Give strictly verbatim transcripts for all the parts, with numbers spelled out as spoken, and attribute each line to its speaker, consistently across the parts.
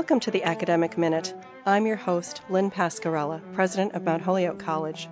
Speaker 1: Welcome to the Academic Minute. I'm your host, Lynn Pascarella, president of Mount Holyoke College.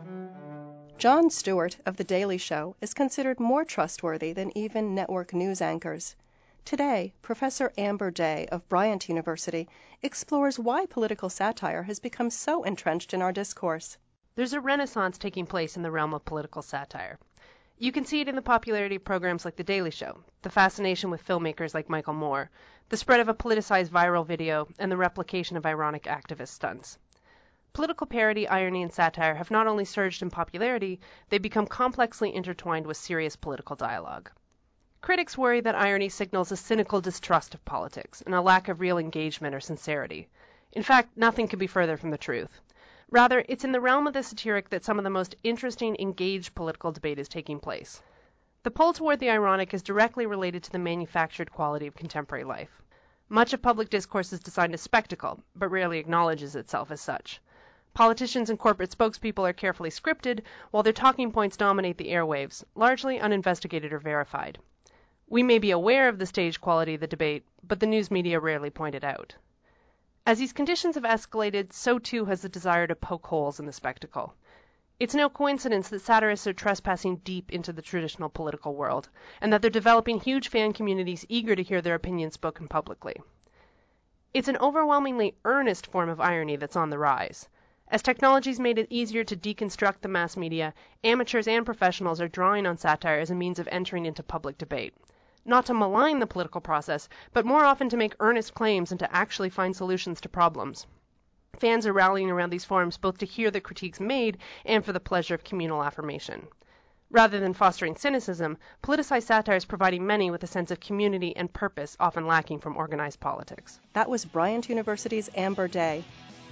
Speaker 1: Jon Stewart of The Daily Show is considered more trustworthy than even network news anchors. Today, Professor Amber Day of Bryant University explores why political satire has become so entrenched in our discourse.
Speaker 2: There's a renaissance taking place in the realm of political satire. You can see it in the popularity of programs like The Daily Show, the fascination with filmmakers like Michael Moore, the spread of a politicized viral video, and the replication of ironic activist stunts. Political parody, irony, and satire have not only surged in popularity, they've become complexly intertwined with serious political dialogue. Critics worry that irony signals a cynical distrust of politics and a lack of real engagement or sincerity. In fact, nothing could be further from the truth. Rather, it's in the realm of the satiric that some of the most interesting, engaged political debate is taking place. The pull toward the ironic is directly related to the manufactured quality of contemporary life. Much of public discourse is designed as spectacle, but rarely acknowledges itself as such. Politicians and corporate spokespeople are carefully scripted, while their talking points dominate the airwaves, largely uninvestigated or verified. We may be aware of the stage quality of the debate, but the news media rarely point it out. As these conditions have escalated, so too has the desire to poke holes in the spectacle. It's no coincidence that satirists are trespassing deep into the traditional political world, and that they're developing huge fan communities eager to hear their opinions spoken publicly. It's an overwhelmingly earnest form of irony that's on the rise. As technology's made it easier to deconstruct the mass media, amateurs and professionals are drawing on satire as a means of entering into public debate. Not to malign the political process, but more often to make earnest claims and to actually find solutions to problems. Fans are rallying around these forums both to hear the critiques made and for the pleasure of communal affirmation. Rather than fostering cynicism, politicized satire is providing many with a sense of community and purpose often lacking from organized politics.
Speaker 1: That was Bryant University's Amber Day.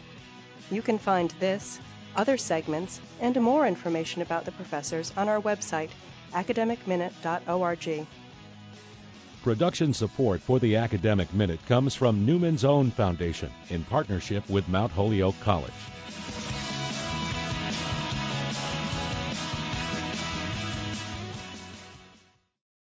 Speaker 1: You can find this, other segments, and more information about the professors on our website, academic minute dot org.
Speaker 3: Production support for the Academic Minute comes from Newman's Own Foundation in partnership with Mount Holyoke College.